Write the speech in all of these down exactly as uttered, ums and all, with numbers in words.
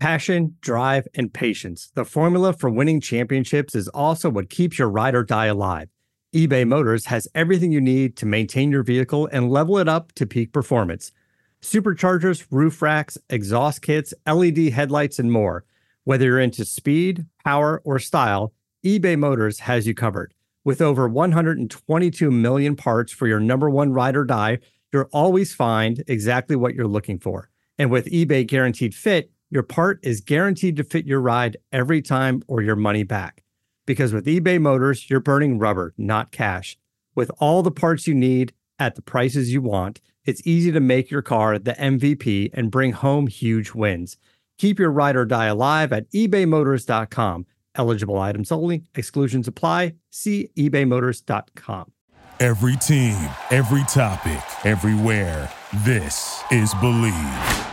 Passion, drive, and patience. The formula for winning championships is also what keeps your ride or die alive. eBay Motors has everything you need to maintain your vehicle and level it up to peak performance. Superchargers, roof racks, exhaust kits, L E D headlights, and more. Whether you're into speed, power, or style, eBay Motors has you covered. With over one hundred twenty-two million parts for your number one ride or die, you'll always find exactly what you're looking for. And with eBay Guaranteed Fit, your part is guaranteed to fit your ride every time or your money back. Because with eBay Motors, you're burning rubber, not cash. With all the parts you need at the prices you want, it's easy to make your car the M V P and bring home huge wins. Keep your ride or die alive at ebay motors dot com. Eligible items only. Exclusions apply. See ebay motors dot com. Every team, every topic, everywhere. This is Believe.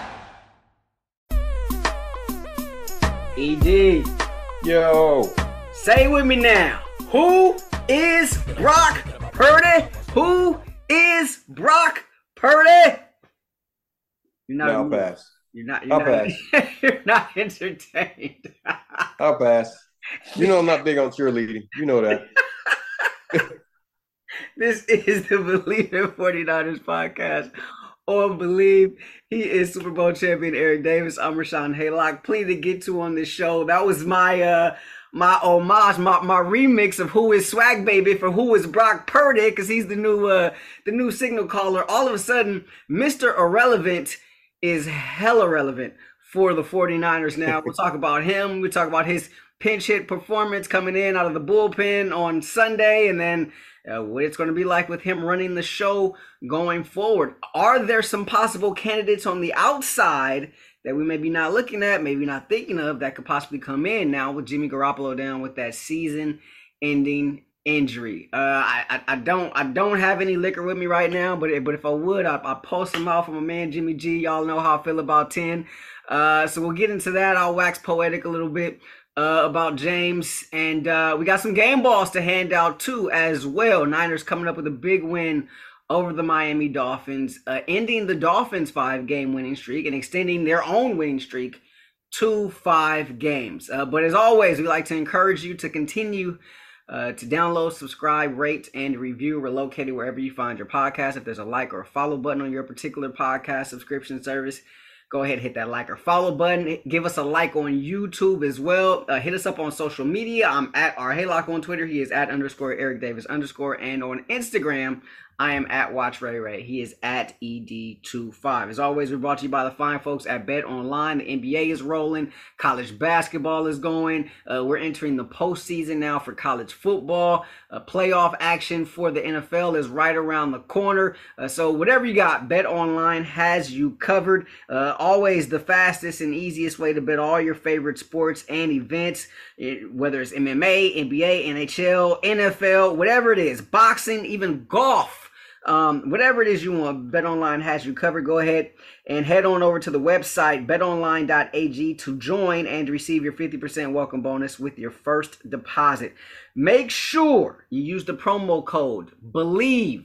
E D. Yo. Say it with me now. Who is Brock Purdy? Who is Brock Purdy? You're not. No, I'll pass. You're not. You're I'll not, pass. You're not entertained. I'll pass. You know I'm not big on cheerleading. You know that. This is the Believe in 49ers podcast. On Believe, he is Super Bowl champion Eric Davis. I'm Rashawn Haylock. Plenty to get to on this show. That was my uh my homage, my, my remix of Who is Swag Baby for Who is Brock Purdy, because he's the new uh the new signal caller. All of a sudden, Mister Irrelevant is hella relevant for the 49ers now. We'll talk about him. We'll talk about his pinch hit performance coming in out of the bullpen on Sunday, and then Uh, what it's going to be like with him running the show going forward. Are there some possible candidates on the outside that we may be not looking at, maybe not thinking of, that could possibly come in now with Jimmy Garoppolo down with that season-ending injury? Uh, I, I I don't I don't have any liquor with me right now, but but if I would, I I post them out from my man Jimmy G. Y'all know how I feel about ten. Uh, so we'll get into that. I'll wax poetic a little bit Uh, about James, and uh, we got some game balls to hand out too as well. Niners coming up with a big win over the Miami Dolphins, uh, ending the Dolphins' five-game winning streak and extending their own winning streak to five games. Uh, but as always, we like to encourage you to continue uh, to download, subscribe, rate, and review. We're located wherever you find your podcast. If there's a like or a follow button on your particular podcast subscription service, go ahead, hit that like or follow button. Give us a like on YouTube as well. Uh, hit us up on social media. I'm at R Haylock on Twitter. He is at underscore Eric Davis underscore. And on Instagram, I am at Watch Ray Ray. He is at E D twenty-five. As always, we're brought to you by the fine folks at Bet Online. The N B A is rolling. College basketball is going. Uh, we're entering the postseason now for college football. Uh, playoff action for the N F L is right around the corner. Uh, so whatever you got, Bet Online has you covered. Uh, always the fastest and easiest way to bet all your favorite sports and events, it, whether it's M M A, N B A, N H L, N F L, whatever it is, boxing, even golf. Um, whatever it is you want, BetOnline has you covered. Go ahead and head on over to the website, bet online dot a g, to join and receive your fifty percent welcome bonus with your first deposit. Make sure you use the promo code BELIEVE,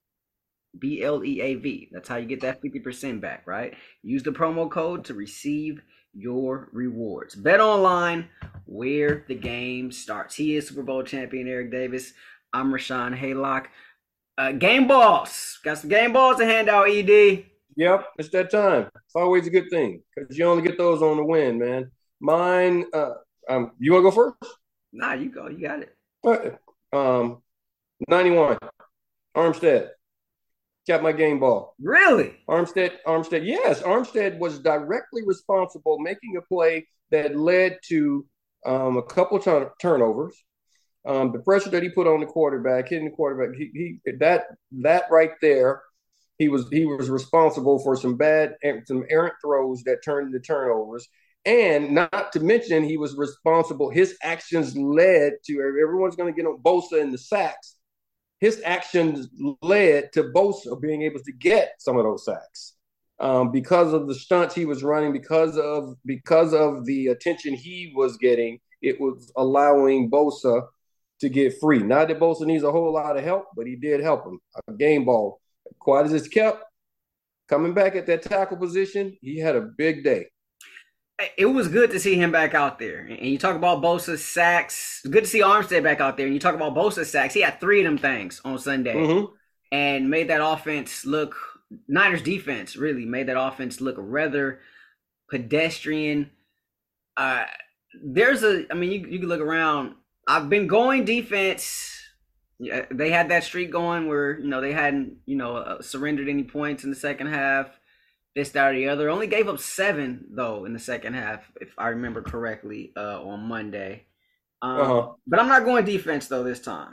B L E A V. That's how you get that fifty percent back, right? Use the promo code to receive your rewards. BetOnline, where the game starts. He is Super Bowl champion Eric Davis. I'm Rashawn Haylock. Uh, game balls. Got some game balls to hand out, E D. Yep, it's that time. It's always a good thing because you only get those on the win, man. Mine, uh, um, you want to go first? Nah, you go. You got it. Uh, um, ninety-one, Armstead. Got my game ball. Really? Armstead, Armstead. Yes, Armstead was directly responsible making a play that led to um, a couple of turn- turnovers. Um, the pressure that he put on the quarterback, hitting the quarterback, he, he that that right there, he was he was responsible for some bad some errant throws that turned into turnovers, and not to mention he was responsible. His actions led to everyone's going to get on Bosa in the sacks. His actions led to Bosa being able to get some of those sacks um, because of the stunts he was running, because of because of the attention he was getting. It was allowing Bosa to get free. Not that Bosa needs a whole lot of help, but he did help him. A game ball. Quiet as it's kept, coming back at that tackle position, he had a big day. it was good to see him back out there. And you talk about Bosa's sacks. Good to see Armstead back out there. And you talk about Bosa's sacks. He had three of them things on Sunday Mm-hmm. and made that offense look – Niners defense really made that offense look rather pedestrian. Uh, there's a – I mean, you, you can look around. I've been going defense. Yeah, they had that streak going where, you know, they hadn't, you know, uh, surrendered any points in the second half. This, that, or the other. Only gave up seven, though, in the second half, if I remember correctly, uh, on Monday. Um, uh-huh. But I'm not going defense, though, this time.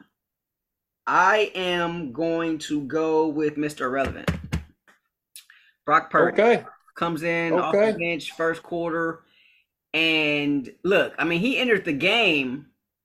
I am going to go with Mister Irrelevant. Brock Purdy okay. comes in okay. off the bench first quarter. And, look, I mean, he entered the game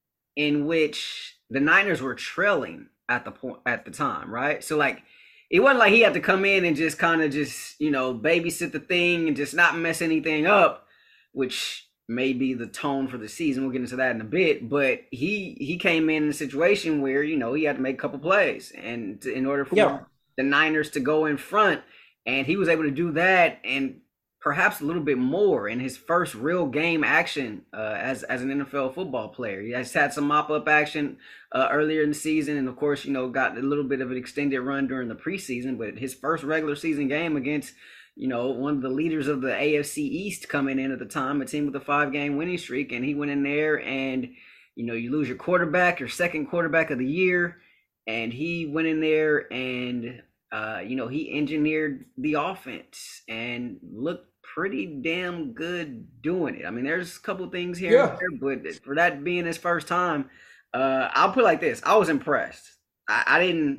in which the Niners were trailing at the point at the time, right? So, like, it wasn't like he had to come in and just kind of just, you know, babysit the thing and just not mess anything up, which may be the tone for the season. We'll get into that in a bit. But he he came in, in a situation where, you know, he had to make a couple plays and to, in order for yeah. the Niners to go in front. And he was able to do that and perhaps a little bit more in his first real game action uh, as as an N F L football player. He has had some mop-up action uh, earlier in the season, and of course, you know, got a little bit of an extended run during the preseason, but his first regular season game against, you know, one of the leaders of the A F C East coming in at the time, a team with a five-game winning streak, and he went in there and, you know, you lose your quarterback, your second quarterback of the year, and he went in there and, uh, you know, he engineered the offense and looked pretty damn good doing it. I mean, there's a couple things here yeah. and there, but for that being his first time, uh, I'll put it like this: I was impressed. I, I didn't,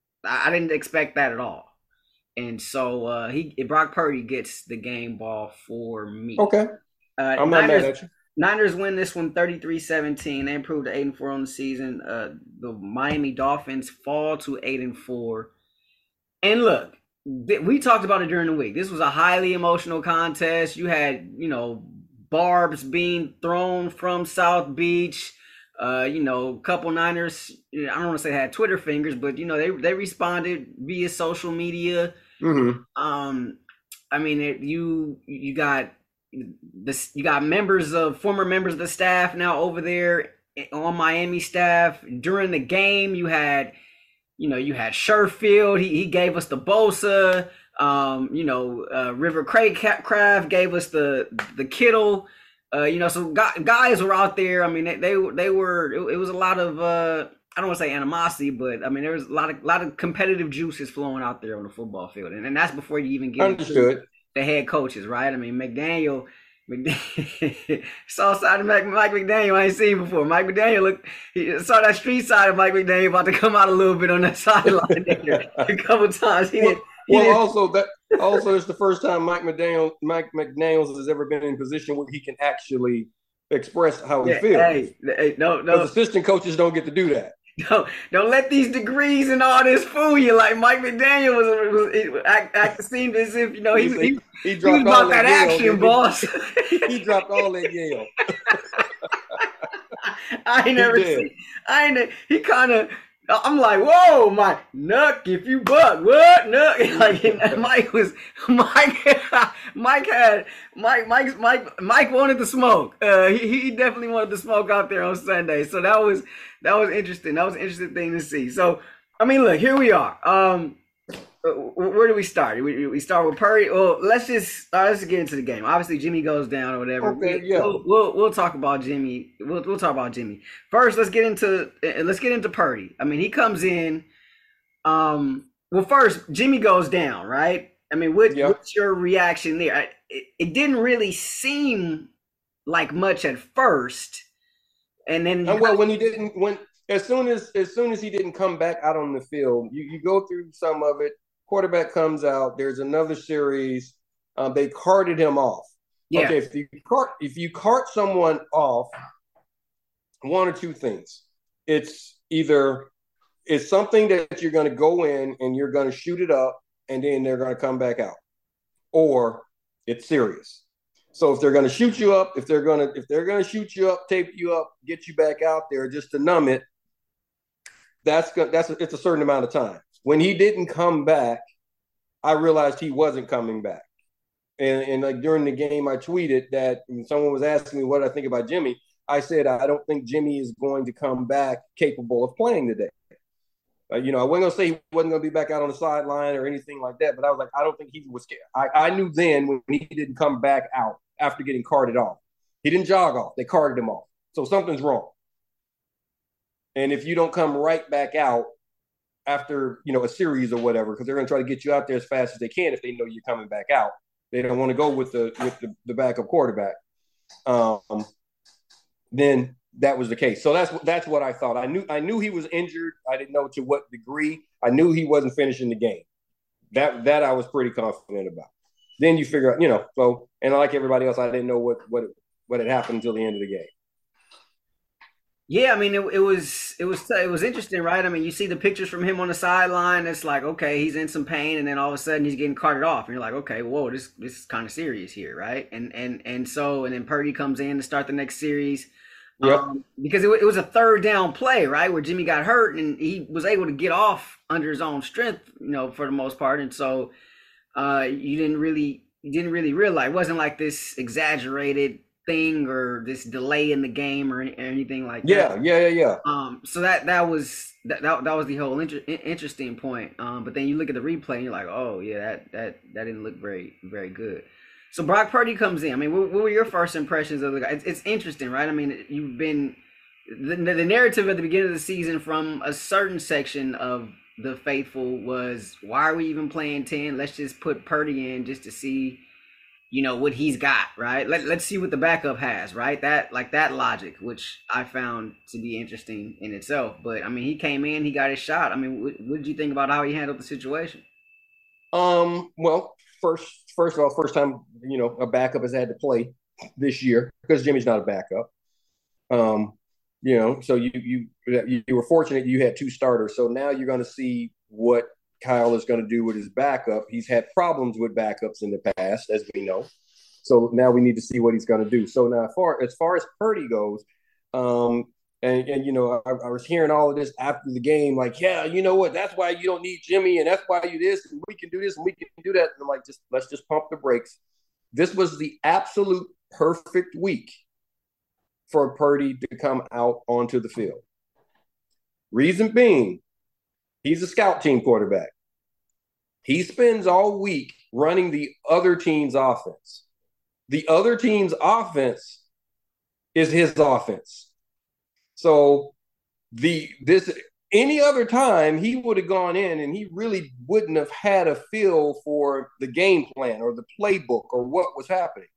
I didn't expect that at all, and so uh, he Brock Purdy gets the game ball for me. Okay, uh, I'm not Niners, mad at you. Niners win this one thirty-three seventeen. They improved to eight and four on the season. Uh, the Miami Dolphins fall to eight and four, and look. We talked about it during the week. This was a highly emotional contest. You had, you know, barbs being thrown from South Beach. Uh, you know, a couple Niners, I don't want to say had Twitter fingers, but, you know, they they responded via social media. Mm-hmm. Um, I mean, it, you you got this. You got members of former members of the staff now over there on Miami staff. During the game, you had. You know, you had Sherfield. He he gave us the Bosa. Um, you know, uh, River Craycraft gave us the the Kittle. Uh, you know, so guys were out there. I mean, they they, they were. It, it was a lot of. Uh, I don't want to say animosity, but I mean, there was a lot of lot of competitive juices flowing out there on the football field, and, and that's before you even get Understood. into the head coaches, right? I mean, McDaniel. McDaniel, saw side of Mike, Mike McDaniel I ain't seen before. Mike McDaniel looked, he saw that street side of Mike McDaniel about to come out a little bit on that sideline there a couple times. He well, did, he well did. also that also it's the first time Mike McDaniel Mike McDaniels has ever been in a position where he can actually express how yeah, he feels. Hey, hey, no, no. Because assistant coaches don't get to do that. Don't, don't let these degrees and all this fool you. Like Mike McDaniel was, was it act, act seemed as if, you know, he, he, he, he, he was about that, that action, Yale, boss. He, he dropped all that Yale. I ain't never seen. I ain't. He kind of. I'm like, whoa, Mike, Nuck, if you buck, what, Nuck? Like Mike was, Mike, Mike had, Mike, Mike, Mike, Mike wanted the smoke. Uh, he, he definitely wanted the smoke out there on Sunday. So that was, that was interesting. That was an interesting thing to see. So, I mean, look, here we are. Um, where do we start? We, we start with Purdy. Well, let's just uh, let's get into the game. Obviously, Jimmy goes down or whatever. Okay, we, yeah. We'll, we'll we'll talk about Jimmy. We'll we'll talk about Jimmy first. Let's get into let's get into Purdy. I mean, he comes in. Um. Well, first, Jimmy goes down, right? I mean, what, yeah. what's your reaction there? I, it, it didn't really seem like much at first, and then and well, when he didn't, when as soon as as soon as he didn't come back out on the field, you you go through some of it. Quarterback comes out. There's another series. Um, they carted him off. Yeah. Okay, if you cart if you cart someone off, one or two things. It's either it's something that you're going to go in and you're going to shoot it up, and then they're going to come back out, or it's serious. So if they're going to shoot you up, if they're going to if they're going to shoot you up, tape you up, get you back out there just to numb it, that's that's it's a certain amount of time. When he didn't come back, I realized he wasn't coming back. And, and like during the game, I tweeted that when someone was asking me what I think about Jimmy. I said, I don't think Jimmy is going to come back capable of playing today. Uh, you know, I wasn't going to say he wasn't going to be back out on the sideline or anything like that, but I was like, I don't think he was scared. I, I knew then when he didn't come back out after getting carted off. He didn't jog off. They carted him off. So something's wrong. And if you don't come right back out after, you know, a series or whatever, because they're going to try to get you out there as fast as they can if they know you're coming back out. They don't want to go with the with the, the backup quarterback. Um, then that was the case. So that's that's what I thought. I knew I knew he was injured. I didn't know to what degree. I knew he wasn't finishing the game. That that I was pretty confident about. Then you figure out, you know, so and like everybody else, I didn't know what what what had happened until the end of the game. Yeah, I mean, it, it was it was it was interesting, right? I mean, you see the pictures from him on the sideline. It's like, okay, he's in some pain, and then all of a sudden he's getting carted off, and you're like, okay, whoa, this this is kind of serious here, right? And and and so and then Purdy comes in to start the next series, Yep. um, because it, it was a third down play, right, where Jimmy got hurt and he was able to get off under his own strength, you know, for the most part, and so uh, you didn't really you didn't really realize it wasn't like this exaggerated thing or this delay in the game or, any, or anything like Yeah, that. yeah, yeah, yeah. Um, so that that was that that, that was the whole inter- interesting point. Um, but then you look at the replay and you're like, oh yeah, that that that didn't look very very good. So Brock Purdy comes in. I mean, what, what were your first impressions of the guy? It's, it's interesting, right? I mean, you've been the, the narrative at the beginning of the season from a certain section of the faithful was, why are we even playing ten? Let's just put Purdy in just to see, you know, what he's got, right? Let, let's see what the backup has, right? That like that logic, which I found to be interesting in itself. But I mean, he came in, he got his shot. I mean, what, what did you think about how he handled the situation? Um, well, first first of all, first time, you know, a backup has had to play this year because Jimmy's not a backup. Um, you know, so you you you were fortunate you had two starters. So now you're going to see what Kyle is going to do with his backup. He's had problems with backups in the past, as we know. So now we need to see what he's going to do. So now, as far as far as Purdy goes, um, and and you know, I, I was hearing all of this after the game, like, yeah, you know what? That's why you don't need Jimmy, and that's why you this, and we can do this, and we can do that. And I'm like, just let's just pump the brakes. This was the absolute perfect week for Purdy to come out onto the field. Reason being, he's a scout team quarterback. He spends all week running the other team's offense. The other team's offense is his offense. So the this any other time he would have gone in and he really wouldn't have had a feel for the game plan or the playbook or what was happening.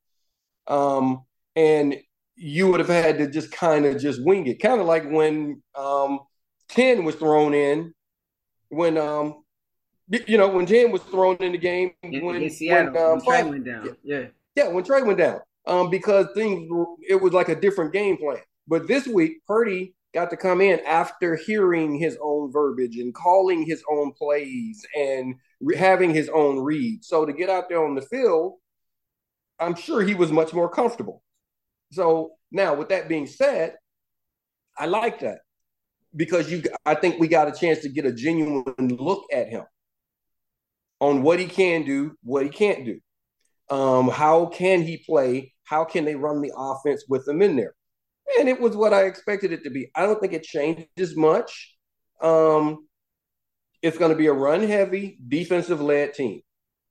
Um, and you would have had to just kind of just wing it, kind of like when um, ten was thrown in, when um, you know when ten was thrown in the game In, when in Seattle, when, um, when Trey went down, yeah. yeah, when Trey went down, um, because things were, it was like a different game plan. But this week, Purdy got to come in after hearing his own verbiage and calling his own plays and re- having his own read. So to get out there on the field, I'm sure he was much more comfortable. So now, with that being said, I like that because you, I think we got a chance to get a genuine look at him on what he can do, what he can't do. Um, how can he play? How can they run the offense with him in there? And it was what I expected it to be. I don't think it changes much. Um, it's going to be a run-heavy, defensive-led team.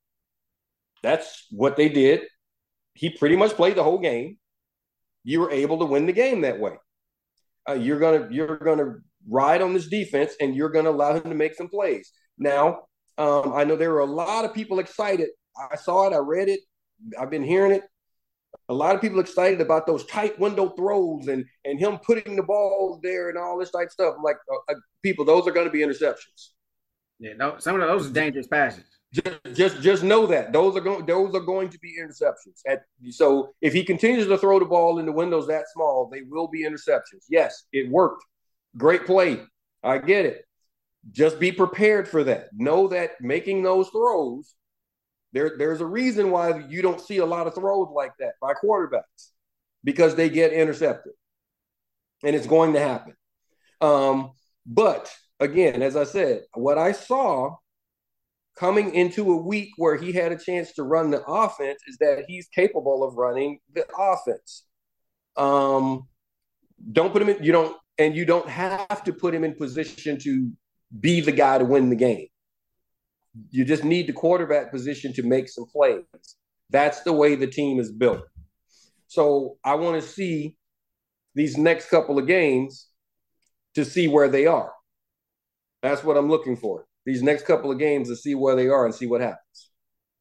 That's what they did. He pretty much played the whole game. You were able to win the game that way. Uh, you're gonna you're gonna ride on this defense, and you're gonna allow him to make some plays. Now, um, I know there were a lot of people excited. I saw it. I read it. I've been hearing it. A lot of people excited about those tight window throws and and him putting the ball there and all this type stuff. I'm like, uh, uh, people, those are going to be interceptions. Yeah, no, some of those are dangerous passes. Just, just, just know that those are going, those are going to be interceptions. At, so if he continues to throw the ball in the windows that small, they will be interceptions. Yes, it worked. Great play. I get it. Just be prepared for that. Know that making those throws, there, there's a reason why you don't see a lot of throws like that by quarterbacks because they get intercepted, and it's going to happen. Um, but again, as I said, what I saw coming into a week where he had a chance to run the offense is that he's capable of running the offense. Um, don't put him in, you don't, and you don't have to put him in position to be the guy to win the game. You just need the quarterback position to make some plays. That's the way the team is built. So I want to see these next couple of games to see where they are. That's what I'm looking for. These next couple of games to see where they are and see what happens.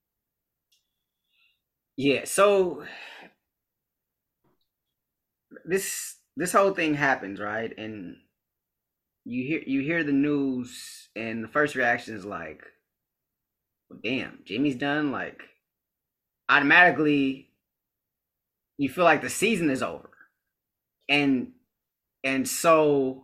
Yeah, so this this whole thing happens, right? And you hear you hear the news, and the first reaction is like, well, damn, Jimmy's done. Like, automatically you feel like the season is over. And and so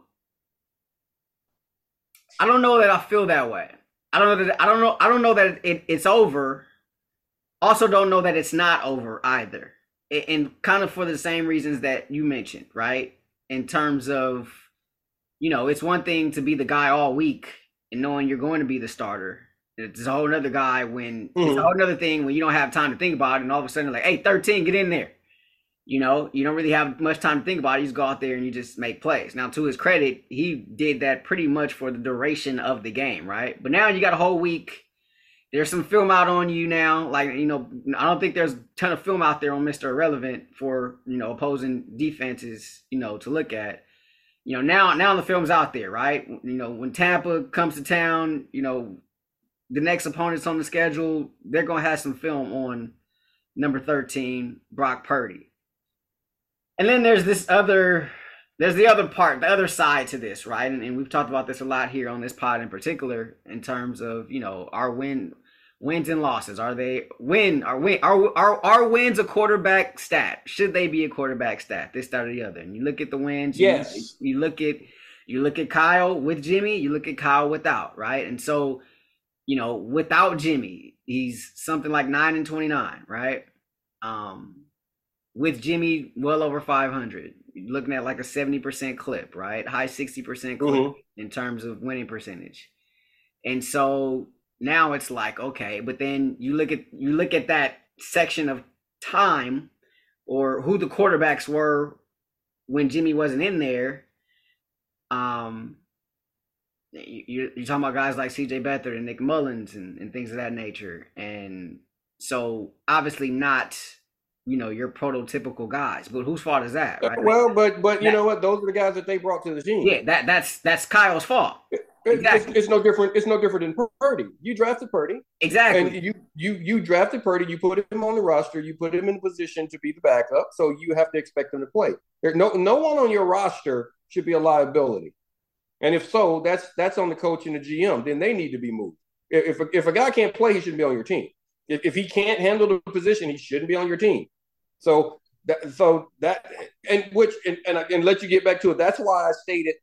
I don't know that I feel that way. I don't know that I don't know I don't know that it, it's over. Also don't know that it's not over either. And kind of for the same reasons that you mentioned, right? In terms of, you know, it's one thing to be the guy all week and knowing you're going to be the starter. It's a whole other guy when mm-hmm. it's a whole other thing when you don't have time to think about it, and all of a sudden like, hey, thirteen, get in there. You know, you don't really have much time to think about it. You just go out there and you just make plays. Now, to his credit, he did that pretty much for the duration of the game, right? But now you got a whole week. There's some film out on you now. Like, you know, I don't think there's a ton of film out there on Mister Irrelevant for, you know, opposing defenses, you know, to look at. You know, now now the film's out there, right? You know, when Tampa comes to town, you know, the next opponents on the schedule, they're going to have some film on number thirteen, Brock Purdy. And then there's this other, there's the other part, the other side to this, right? And, and we've talked about this a lot here on this pod in particular, in terms of, you know, our win, wins and losses. Are they win? Are win? Are are are wins a quarterback stat? Should they be a quarterback stat? This, that, or the other. And you look at the wins. Yes. You, you look at you look at Kyle with Jimmy. You look at Kyle without, right? And so, you know, without Jimmy, he's something like nine and twenty-nine, right? Um. With Jimmy, well over five hundred. You're looking at like a seventy percent clip, right? High sixty percent clip mm-hmm. in terms of winning percentage. And so now it's like, okay, but then you look at you look at that section of time, or who the quarterbacks were when Jimmy wasn't in there. Um, you, you're talking about guys like C J Beathard and Nick Mullins and, and things of that nature. And so obviously not, you know, your prototypical guys, but whose fault is that, right? Well, but but you that, know what? Those are the guys that they brought to the team. Yeah, that that's that's Kyle's fault. It, exactly. It's, it's no different. It's no different than Purdy. You drafted Purdy, exactly, and you you you drafted Purdy. You put him on the roster. You put him in position to be the backup. So you have to expect him to play. There, no no one on your roster should be a liability. And if so, that's that's on the coach and the G M. Then they need to be moved. If if, if a guy can't play, he shouldn't be on your team. If if he can't handle the position, he shouldn't be on your team. So that, so that, and which, and, and I can let you get back to it. That's why I stated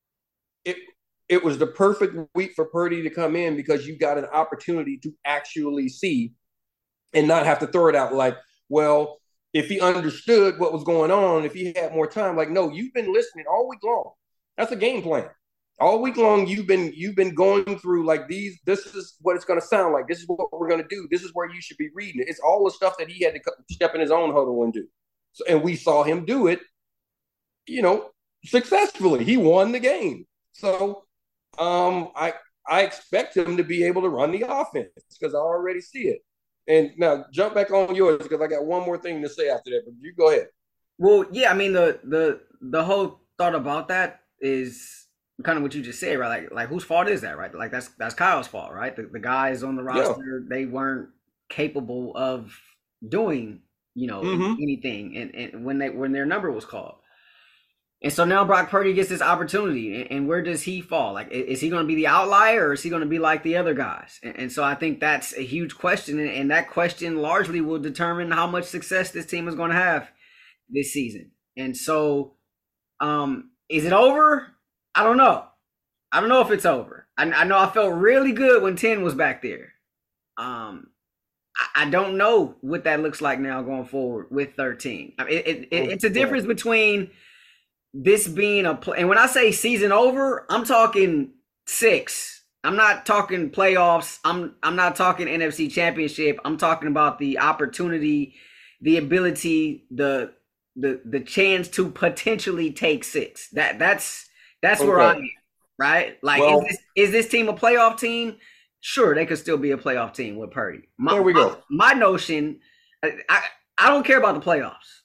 it. It was the perfect week for Purdy to come in, because you got an opportunity to actually see and not have to throw it out like, well, if he understood what was going on, if he had more time, like, no, you've been listening all week long. That's a game plan. All week long, you've been you've been going through like these. This is what it's going to sound like. This is what we're going to do. This is where you should be reading it. It's all the stuff that he had to step in his own huddle and do. So, and we saw him do it, you know, successfully. He won the game. So um, I I expect him to be able to run the offense, because I already see it. And now jump back on yours, because I got one more thing to say after that. But you go ahead. Well, yeah, I mean the the the whole thought about that is kind of what you just said, right? Like, like whose fault is that, right? Like that's that's Kyle's fault, right? The, the guys on the roster, yeah. they weren't capable of doing, you know, mm-hmm. anything, and, and when they when their number was called. And so now Brock Purdy gets this opportunity, and, and where does he fall? Like, is he going to be the outlier, or is he going to be like the other guys? And, and so I think that's a huge question, and, and that question largely will determine how much success this team is going to have this season. And so, um, is it over? I don't know. I don't know if it's over. I, I know I felt really good when ten was back there. Um, I, I don't know what that looks like now going forward with thirteen. I mean, it, it, it, it's a difference between this being a play. And when I say season over, I'm talking six, I'm not talking playoffs. I'm I'm not talking N F C Championship. I'm talking about the opportunity, the ability, the the the chance to potentially take six. That that's that's where I Okay. am, right? Like, is Well, this is this team a playoff team? Sure, they could still be a playoff team with Purdy. My there we my, go. my notion, I, I I don't care about the playoffs.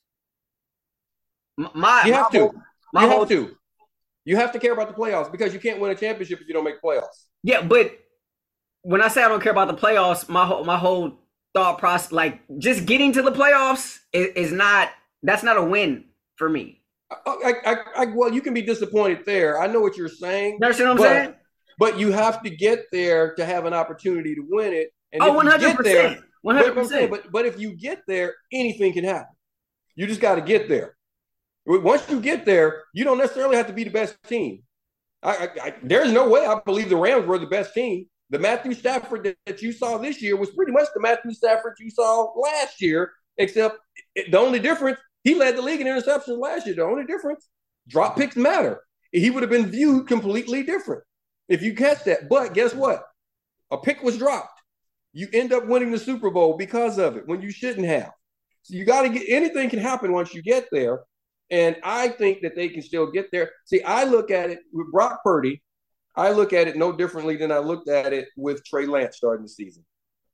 My my You have to. whole my You whole have to. You have to care about the playoffs because you can't win a championship if you don't make playoffs. yeah, but when I say I don't care about the playoffs, my whole my whole thought process, like just getting to the playoffs, is, is not that's not a win for me. I, I, I, well, you can be disappointed there. I know what you're saying, You understand what I'm but saying? but you have to get there to have an opportunity to win it. And Oh, if one you hundred get there, percent, one but, hundred but I'm saying, percent. but but if you get there, anything can happen. You just got to get there. Once you get there, you don't necessarily have to be the best team. I, I, I, there's no way I believe the Rams were the best team. The Matthew Stafford that, that you saw this year was pretty much the Matthew Stafford you saw last year, except it, the only difference, he led the league in interceptions last year. The only difference, drop picks matter. He would have been viewed completely different if you catch that. But guess what? A pick was dropped. You end up winning the Super Bowl because of it when you shouldn't have. So you got to get, anything can happen once you get there. And I think that they can still get there. See, I look at it with Brock Purdy. I look at it no differently than I looked at it with Trey Lance starting the season.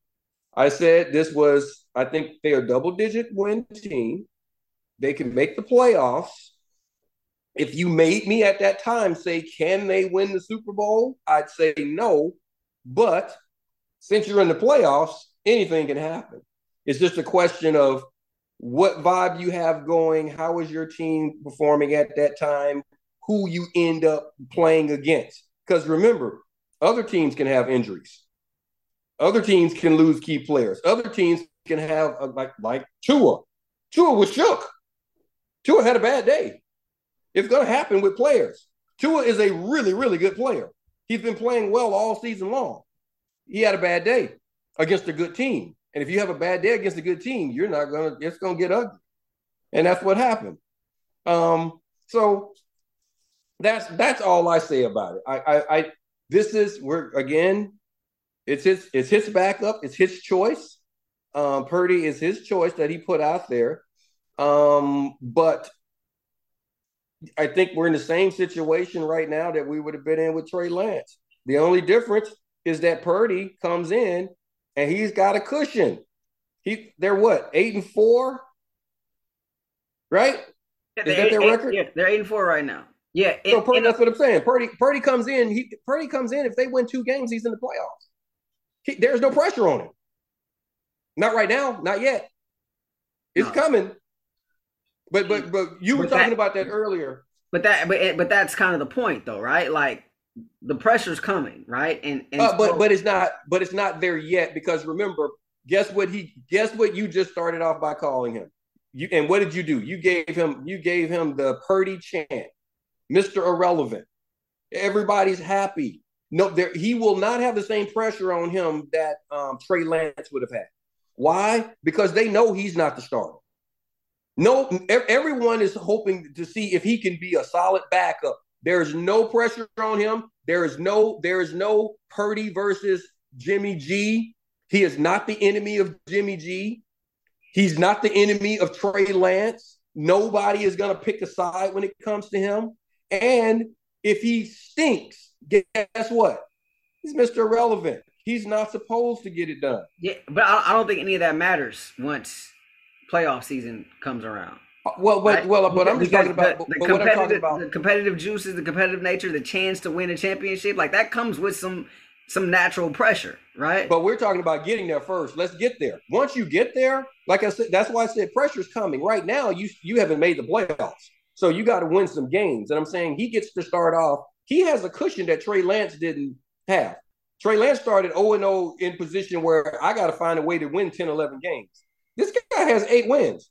I said this was, I think they're a double-digit win team. They can make the playoffs. If you made me at that time say, can they win the Super Bowl? I'd say no. But since you're in the playoffs, anything can happen. It's just a question of what vibe you have going, how is your team performing at that time, who you end up playing against. Because remember, other teams can have injuries. Other teams can lose key players. Other teams can have, a, like, like Tua. Tua was shook. Tua had a bad day. It's going to happen with players. Tua is a really, really good player. He's been playing well all season long. He had a bad day against a good team. And if you have a bad day against a good team, you're not going to, it's going to get ugly. And that's what happened. Um, so that's, that's all I say about it. I, I, I, this is, we're, again, it's his, it's his backup. It's his choice. Um, Purdy is his choice that he put out there. Um, but I think we're in the same situation right now that we would have been in with Trey Lance. The only difference is that Purdy comes in and he's got a cushion. He they're what, eight and four, right? Yeah, Is that their eight, record? Yeah, they're eight and four right now. Yeah, So and, Purdy, and, that's what I'm saying. Purdy, Purdy comes in. He Purdy comes in. If they win two games, he's in the playoffs. He, there's no pressure on him. Not right now. Not yet. It's no. coming. But but but you were But talking that- about that earlier. But that, but but that's kind of the point, though, right? Like the pressure's coming, right? And, and Uh, but so- but it's not but it's not there yet because remember, guess what he guess what you just started off by calling him. You and what did you do? You gave him you gave him the Purdy chant, Mister Irrelevant. Everybody's happy. No, there he will not have the same pressure on him that um, Trey Lance would have had. Why? Because they know he's not the starter. No, everyone is hoping to see if he can be a solid backup. There is no pressure on him. There is no, there is no Purdy versus Jimmy G. He is not the enemy of Jimmy G. He's not the enemy of Trey Lance. Nobody is going to pick a side when it comes to him. And if he stinks, guess what? He's Mister Irrelevant. He's not supposed to get it done. yeah, but I, I don't think any of that matters once playoff season comes around. Well, but Right? well, but I'm just Because talking about. the, the but what I'm talking competitive, about. the competitive juices, the competitive nature, the chance to win a championship, like that comes with some some natural pressure, right? But we're talking about getting there first. Let's get there. Once you get there, like I said, that's why I said pressure's coming. Right now, you you haven't made the playoffs, so you got to win some games. And I'm saying he gets to start off. He has a cushion that Trey Lance didn't have. Trey Lance started oh and oh in position where I got to find a way to win ten, eleven games. This guy has eight wins.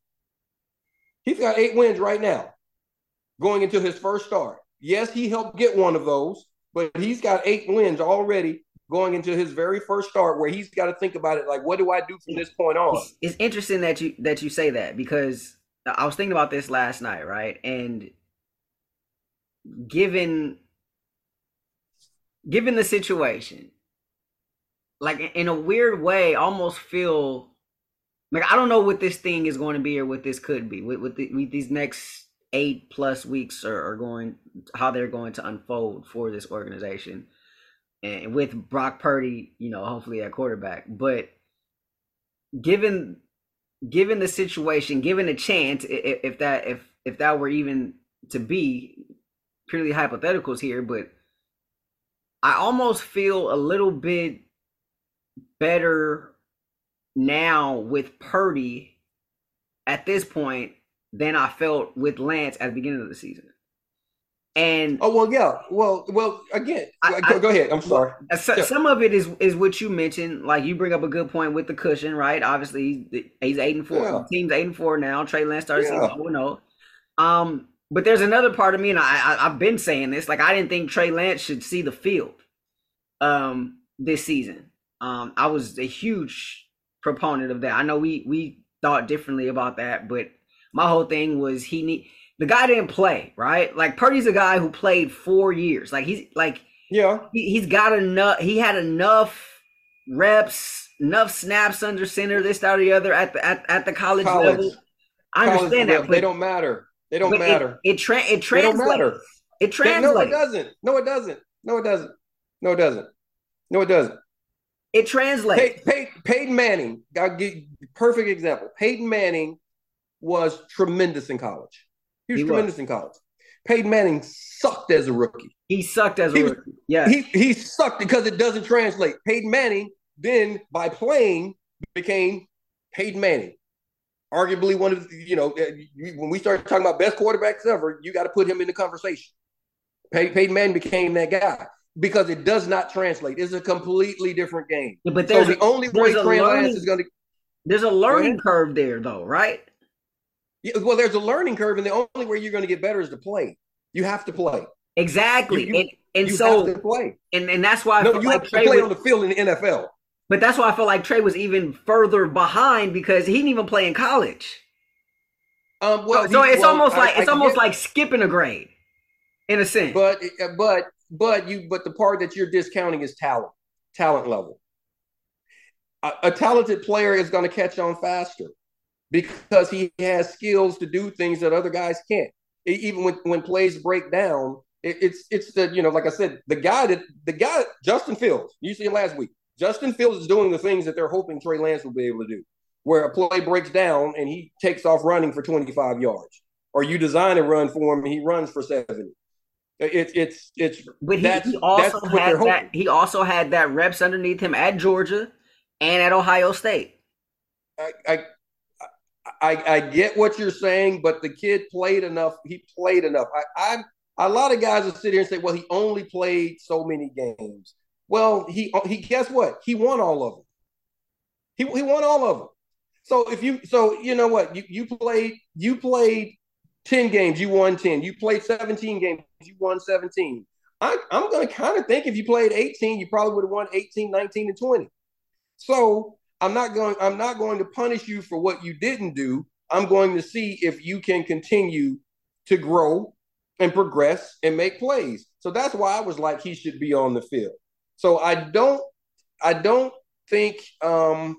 He's got eight wins right now going into his first start. Yes, he helped get one of those, but he's got eight wins already going into his very first start where he's got to think about it like, what do I do from this point on? It's, it's interesting that you that you say that because I was thinking about this last night, right? And given given the situation, like in a weird way, I almost feel like I don't know what this thing is going to be or what this could be. With with, the, with these next eight plus weeks are, are going, how they're going to unfold for this organization, and with Brock Purdy, you know, hopefully at quarterback. But given given the situation, given a chance, if, if that if if that were even to be, purely hypotheticals here, but I almost feel a little bit better now with Purdy at this point than I felt with Lance at the beginning of the season. And oh well, yeah, well, well, again, I, go, go ahead. I'm sorry. So, yeah. Some of it is is what you mentioned. Like you bring up a good point with the cushion, right? Obviously, he's, he's eight and four. Yeah. The team's eight and four now. Trey Lance started yeah. season zero and zero. Um, but there's another part of me, and I, I I've been saying this. Like I didn't think Trey Lance should see the field, um, this season. Um, I was a huge proponent of that. I know we we thought differently about that, but my whole thing was he need. The guy didn't play, right? Like Purdy's a guy who played four years. Like he's like, yeah, he, he's got enough. He had enough reps, enough snaps under center, this, that, or the other at the at, at the college, college level. I college understand level. that, but they don't matter. They don't matter. It it, tra- it translates. They don't matter. It translates. No, it doesn't. No, it doesn't. No, it doesn't. No, it doesn't. No, it doesn't. It translates. Pey- Pey- Peyton Manning. I'll give you a perfect example. Peyton Manning was tremendous in college. He was he tremendous was. in college. Peyton Manning sucked as a rookie. He sucked as a he rookie. Was, yeah. He he sucked because it doesn't translate. Peyton Manning then, by playing, became Peyton Manning. Arguably one of the, you know, when we start talking about best quarterbacks ever, you got to put him in the conversation. Pey- Peyton Manning became that guy because it does not translate. It's a completely different game. Yeah, but so the only way Trey Lance is going to there's a learning curve there, though, right? Yeah, well, there's a learning curve, and the only way you're going to get better is to play. You have to play. Exactly, you, you, and and you so have to play, and and that's why I no, feel you like have Trey to play was, on the field in the N F L. But that's why I feel like Trey was even further behind because he didn't even play in college. Um, well, so, so it's well, almost I, like I, it's I almost get, like skipping a grade, in a sense. But but but you but the part that you're discounting is talent, talent level. A, a talented player is going to catch on faster because he has skills to do things that other guys can't. It, even when, when plays break down, it, it's it's the you know like I said, the guy that the guy Justin Fields. You see him last week. Justin Fields is doing the things that they're hoping Trey Lance will be able to do, where a play breaks down and he takes off running for twenty-five yards, or you design a run for him and he runs for seventy. It's it's it's. But he, he also had that. He also had that reps underneath him at Georgia and at Ohio State. I, I I I get what you're saying, but the kid played enough. He played enough. I I a lot of guys will sit here and say, "Well, he only played so many games." Well, he he guess what? He won all of them. He he won all of them. So if you so you know what you you played you played ten games, you won ten. You played seventeen games, you won seventeen. I, I'm going to kind of think if you played eighteen, you probably would have won eighteen, nineteen, and twenty. So I'm not going I'm not going to punish you for what you didn't do. I'm going to see if you can continue to grow and progress and make plays. So that's why I was like he should be on the field. So I don't I don't think um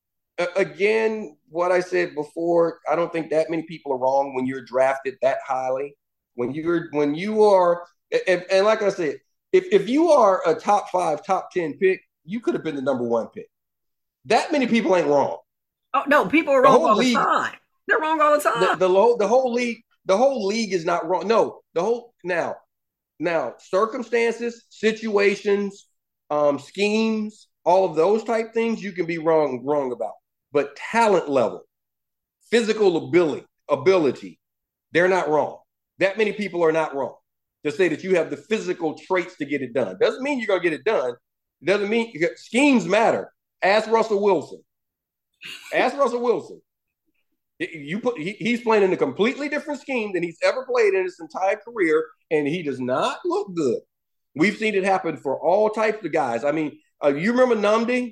again, what I said before, I don't think that many people are wrong when you're drafted that highly. When you're when you are, and, and like I said, if, if you are a top five, top ten pick, you could have been the number one pick. That many people ain't wrong. Oh no, people are wrong the all league, the time. They're wrong all the time. The, the, the, the whole league, the whole league is not wrong. No, the whole now, now circumstances, situations, um, schemes, all of those type things you can be wrong wrong about. But talent level, physical ability, ability, they're not wrong. That many people are not wrong to say that you have the physical traits to get it done. Doesn't mean you're going to get it done. Doesn't mean schemes matter. Ask Russell Wilson. Ask Russell Wilson. You put he, he's playing in a completely different scheme than he's ever played in his entire career, and he does not look good. We've seen it happen for all types of guys. I mean, uh, you remember Nnamdi?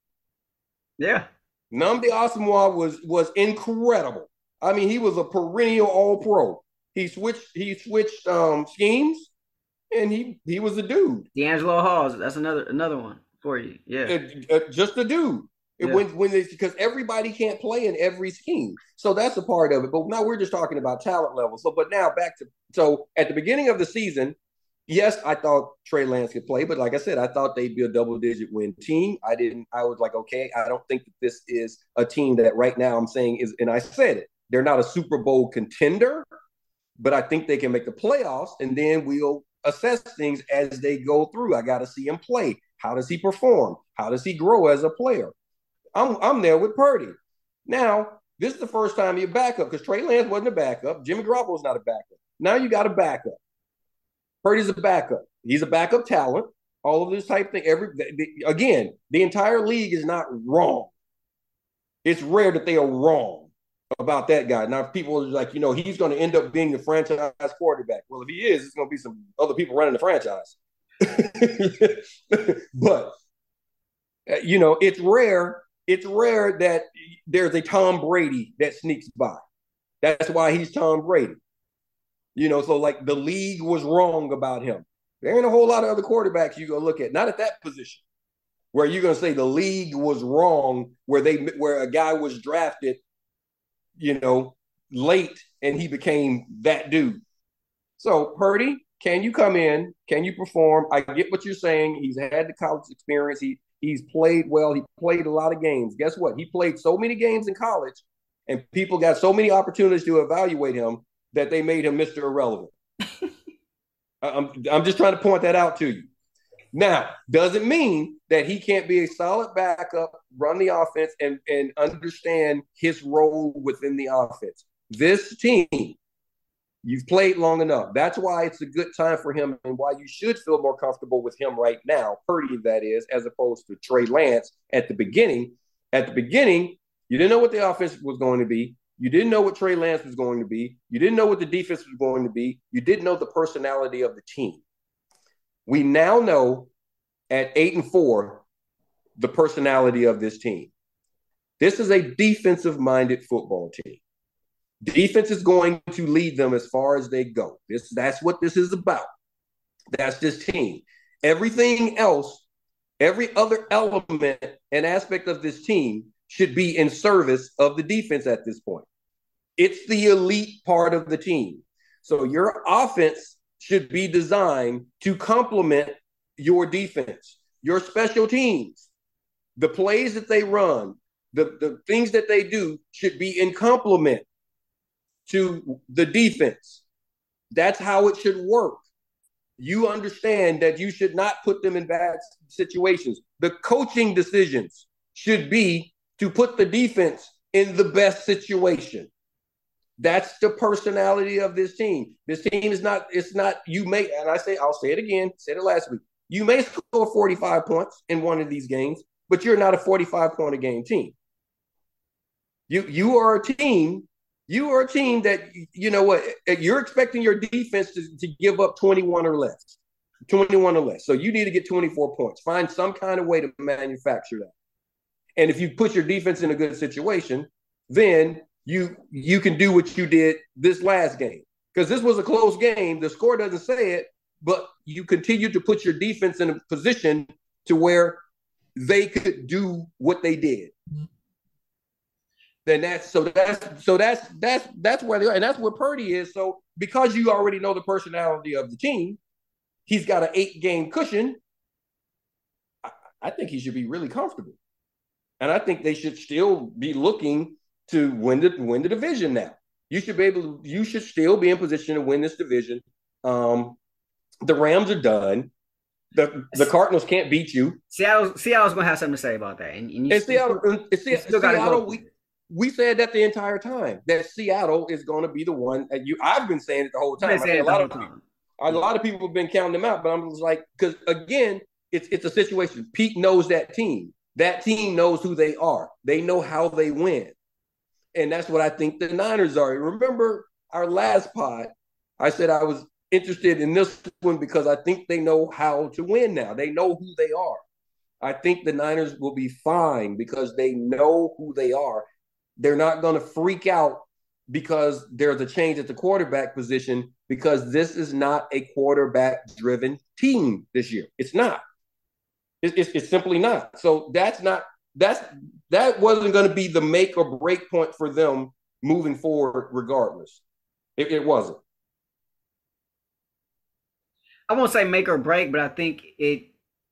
Yeah. Nnamdi Asomugha was was incredible. I mean, he was a perennial All-Pro. He switched he switched um, schemes, and he he was a dude. D'Angelo Halls, that's another another one for you. Yeah, Uh, uh, just a dude. yeah. When when it's because everybody can't play in every scheme, so that's a part of it. But now we're just talking about talent level. So, but now back to so at the beginning of the season, yes, I thought Trey Lance could play, but like I said, I thought they'd be a double digit win team. I didn't. I was like, okay, I don't think that this is a team that right now I'm saying is, and I said it. They're not a Super Bowl contender, but I think they can make the playoffs, and then we'll assess things as they go through. I got to see him play. How does he perform? How does he grow as a player? I'm I'm there with Purdy. Now, this is the first time you're backup because Trey Lance wasn't a backup. Jimmy Garoppolo's not a backup. Now you got a backup. Purdy's a backup. He's a backup talent. All of this type thing. Every the, again, the entire league is not wrong. It's rare that they are wrong about that guy. Now, if people are like, you know, he's going to end up being the franchise quarterback. Well, if he is, it's going to be some other people running the franchise. But you know, it's rare. It's rare that there's a Tom Brady that sneaks by. That's why he's Tom Brady. You know, so like the league was wrong about him. There ain't a whole lot of other quarterbacks you go look at, not at that position, where you're gonna say the league was wrong, where they where a guy was drafted, you know, late and he became that dude. So Purdy, can you come in? Can you perform? I get what you're saying. He's had the college experience. He He's played well. He played a lot of games. Guess what? He played so many games in college, and people got so many opportunities to evaluate him that they made him Mister Irrelevant. I'm, I'm just trying to point that out to you. Now, doesn't mean that he can't be a solid backup, run the offense, and, and understand his role within the offense. This team, you've played long enough. That's why it's a good time for him and why you should feel more comfortable with him right now, Purdy, that is, as opposed to Trey Lance at the beginning. At the beginning, you didn't know what the offense was going to be. You didn't know what Trey Lance was going to be. You didn't know what the defense was going to be. You didn't know the personality of the team. We now know at eight and four the personality of this team. This is a defensive-minded football team. Defense is going to lead them as far as they go. This, that's what this is about. That's this team. Everything else, every other element and aspect of this team should be in service of the defense at this point. It's the elite part of the team. So your offense should be designed to complement your defense, your special teams. The plays that they run, the, the things that they do should be in complement to the defense. That's how it should work. You understand that you should not put them in bad situations. The coaching decisions should be to put the defense in the best situation. That's the personality of this team. This team is not, it's not, you may, and I say, I'll say it again, said it last week. You may score forty-five points in one of these games, but you're not a forty-five point a game team. You, you are a team You are a team that, you know what, you're expecting your defense to, to give up twenty-one or less, twenty-one or less. So you need to get twenty-four points. Find some kind of way to manufacture that. And if you put your defense in a good situation, then you you can do what you did this last game. Because this was a close game. The score doesn't say it, but you continue to put your defense in a position to where they could do what they did. Then that's so that's so that's that's that's where they are, and that's where Purdy is. So because you already know the personality of the team, he's got an eight game cushion. I, I think he should be really comfortable, and I think they should still be looking to win the win the division. Now you should be able to, you should still be in position to win this division. Um, the Rams are done. The the Cardinals can't beat you. Seattle Seattle's gonna have something to say about that, and, and you and still, Seattle, and you still Seattle, go. we. We said that the entire time that Seattle is going to be the one. That you, I've been saying it the whole time. I think a lot of people, a lot of people have been counting them out, but I'm just like, because again, it's it's a situation. Pete knows that team. That team knows who they are. They know how they win, and that's what I think the Niners are. Remember our last pod? I said I was interested in this one because I think they know how to win now. They know who they are. I think the Niners will be fine because they know who they are. They're not going to freak out because there's a change at the quarterback position, because this is not a quarterback-driven team this year. It's not. It, it's, it's simply not. So that's not that's that wasn't going to be the make or break point for them moving forward, regardless. It, it wasn't. I won't say make or break, but I think it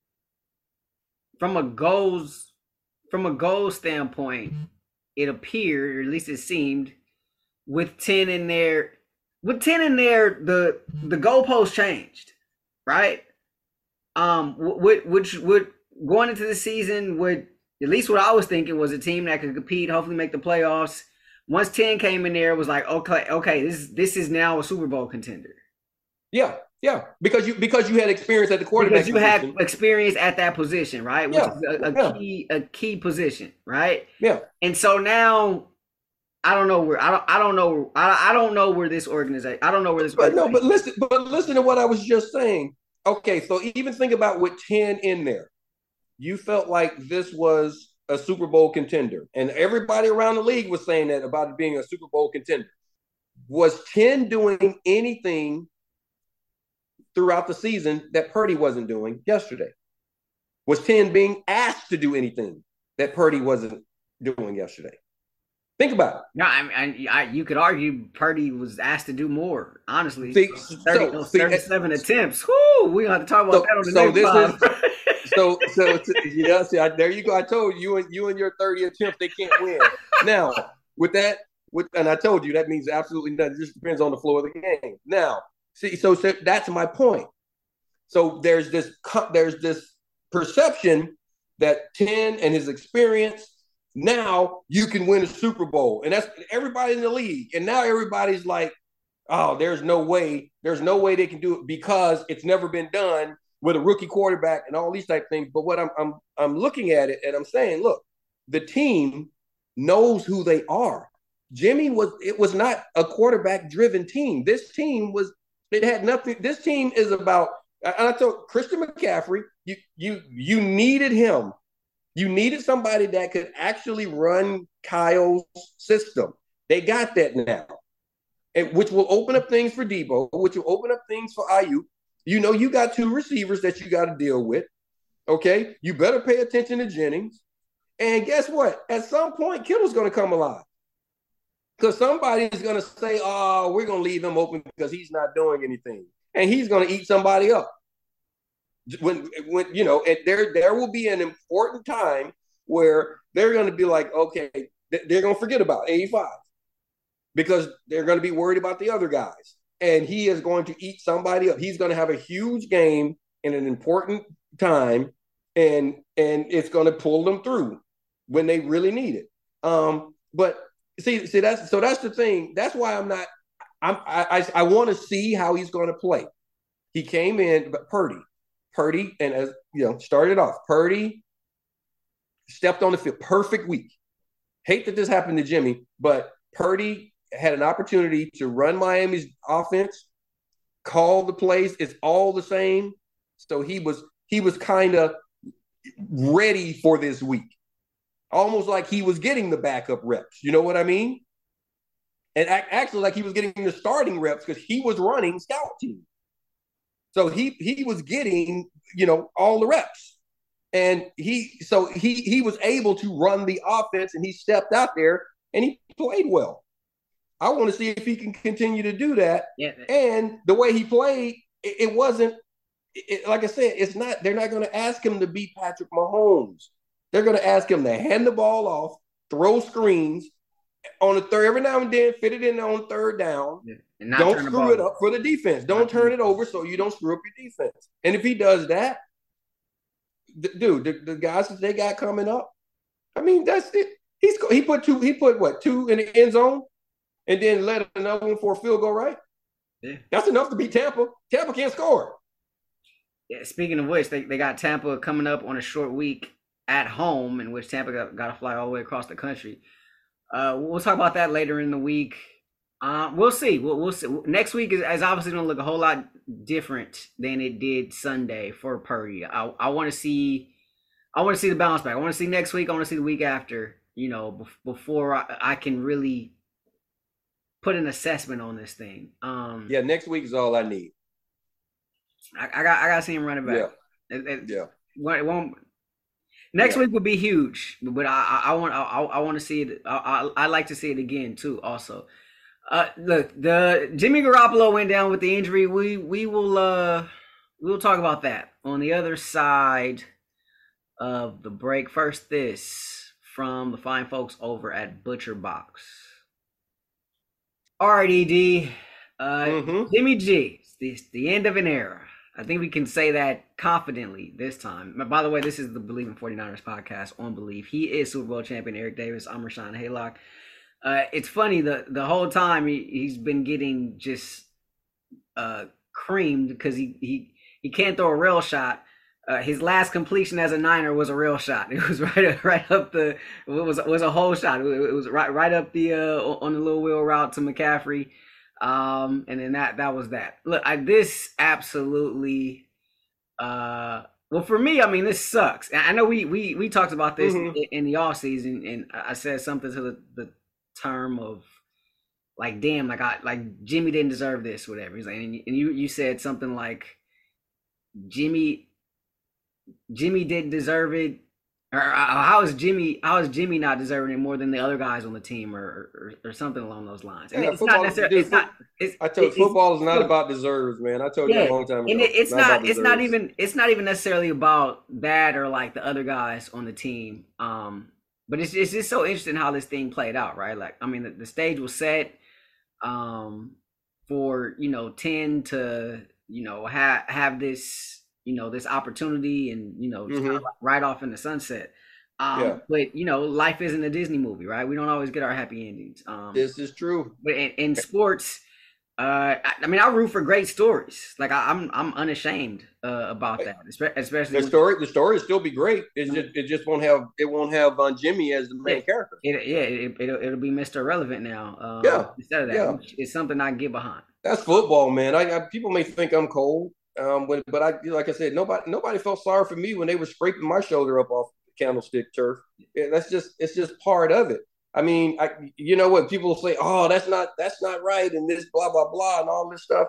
from a goals from a goal standpoint, it appeared, or at least it seemed, with ten in there, with ten in there, the the goalpost changed, right? Um, would which would going into the season would at least what I was thinking was a team that could compete, hopefully make the playoffs. Once ten came in there, it was like, okay, okay, this this is now a Super Bowl contender. Yeah, yeah, because you because you had experience at the quarterback. Because you position. had experience at that position, right? Which yeah, is a, a yeah. key a key position, right? Yeah. And so now, I don't know where I don't I don't know I, I don't know where this organization I don't know where this. But no, but listen, but listen to what I was just saying. Okay, so even think about with ten in there, you felt like this was a Super Bowl contender, and everybody around the league was saying that about it being a Super Bowl contender. Was ten doing anything throughout the season that Purdy wasn't doing yesterday? Was ten being asked to do anything that Purdy wasn't doing yesterday? Think about it. No, I mean, I, I, you could argue Purdy was asked to do more. Honestly, see, thirty, so, those see, thirty-seven attempts. Whoo, we have to talk about so, that on the so next this time. is so so yeah. See, I, there you go. I told you, you and you and your thirty attempts, they can't win. Now with that, with and I told you that means absolutely nothing. It just depends on the flow of the game. Now, see, so, so that's my point. So there's this there's this perception that ten and his experience. Now you can win a Super Bowl, and that's everybody in the league. And now everybody's like, "Oh, there's no way. There's no way they can do it because it's never been done with a rookie quarterback and all these type of things." But what I'm I'm I'm looking at it and I'm saying, look, the team knows who they are. Jimmy was it was not a quarterback-driven team. This team was it had nothing. This team is about. And I told Christian McCaffrey, you you you needed him. You needed somebody that could actually run Kyle's system. They got that now, and which will open up things for Debo, which will open up things for Ayuk. You know, you got two receivers that you got to deal with. Okay, you better pay attention to Jennings. And guess what? At some point, Kittle's going to come alive because somebody's going to say, "Oh, we're going to leave him open because he's not doing anything," and he's going to eat somebody up. When, when you know, and there there will be an important time where they're going to be like, okay, they're going to forget about eighty-five because they're going to be worried about the other guys, and he is going to eat somebody up. He's going to have a huge game in an important time, and and it's going to pull them through when they really need it. Um, but see, see that's so that's the thing. That's why I'm not. I'm I I, I want to see how he's going to play. He came in, but Purdy. Purdy, and as you know, started off, Purdy stepped on the field. Perfect week. Hate that this happened to Jimmy, but Purdy had an opportunity to run Miami's offense, call the plays. It's all the same. So he was he was kind of ready for this week, almost like he was getting the backup reps. You know what I mean? And actually, like he was getting the starting reps because he was running scout team. So he he was getting, you know, all the reps. And he so he he was able to run the offense, and he stepped out there and he played well. I want to see if he can continue to do that. Yeah. And the way he played, it, it wasn't it, like I said, it's not they're not going to ask him to be Patrick Mahomes. They're going to ask him to hand the ball off, throw screens on the third every now and then, fit it in on third down. Yeah. And don't screw it up for the defense. Don't turn it over so you don't screw up your defense. And if he does that, th- dude, the, the guys that they got coming up, I mean, that's it. He's he put two, he put what two in the end zone, and then let another one for a field goal, right? Yeah, that's enough to beat Tampa. Tampa can't score. Yeah. Speaking of which, they, they got Tampa coming up on a short week at home, in which Tampa got, got to fly all the way across the country. Uh, we'll talk about that later in the week. Uh, we'll see. We'll, we'll see. Next week is, is obviously going to look a whole lot different than it did Sunday for Purdy. I, I want to see, I want to see the bounce back. I want to see next week. I want to see the week after. You know, be- before I, I can really put an assessment on this thing. Um, yeah, next week is all I need. I, I got I got to see him running back. Yeah, it, it, yeah. It won't. Next yeah. week would be huge, but I I, I want I, I want to see it. I I like to see it again too. Also, uh, look, the Jimmy Garoppolo went down with the injury. We we will uh we will talk about that on the other side of the break. First, this from the fine folks over at Butcher Box. All right, E D, uh, mm-hmm. Jimmy G. It's the, it's the end of an era. I think we can say that confidently this time. By the way, this is the Believe in forty-niners podcast on Believe. He is Super Bowl champion Eric Davis. I'm Rashawn Haylock. Uh, it's funny, the, the whole time he, he's been getting just uh, creamed because he, he, he can't throw a real shot. Uh, his last completion as a Niner was a real shot. It was right right up the it was was a whole shot. It was right right up the uh, on the little wheel route to McCaffrey. Um, and then that, that was that. Look, I, this absolutely, uh, well, for me, I mean, this sucks. I know we, we, we talked about this mm-hmm. in, in the off season, and I said something to the, the term of like, damn, like I, like Jimmy didn't deserve this, whatever. He's like, and you, you said something like Jimmy, Jimmy didn't deserve it. Or how is Jimmy? How is Jimmy not deserving it more than the other guys on the team, or or, or something along those lines? And yeah, it's not necessarily. It's not. It's, I told it's, football it's, is not about deserves, man. I told yeah, you a long time ago. And it, it's not. not it's not even. It's not even necessarily about that or like the other guys on the team. Um, but it's it's just so interesting how this thing played out, right? Like, I mean, the, the stage was set, um, for you know ten to you know have have this. you know, this opportunity and, you know, just mm-hmm. kind of right off in the sunset. Um, yeah. But, you know, life isn't a Disney movie, right? We don't always get our happy endings. Um, this is true. But in, in sports, uh, I, I mean, I root for great stories. Like I, I'm I'm unashamed uh, about that, especially the story. The story will still be great. It just it just won't have it won't have uh, Jimmy as the main yeah, character. It, yeah, it, it'll it'll be Mister Irrelevant now. Um, yeah. Instead of that, yeah. it's something I can get behind. That's football, man. I, I people may think I'm cold. Um, but, but I, like I said, nobody, nobody felt sorry for me when they were scraping my shoulder up off the candlestick turf. Yeah, that's just, it's just part of it. I mean, I, you know what people say, oh, that's not, that's not right. And this blah, blah, blah, and all this stuff.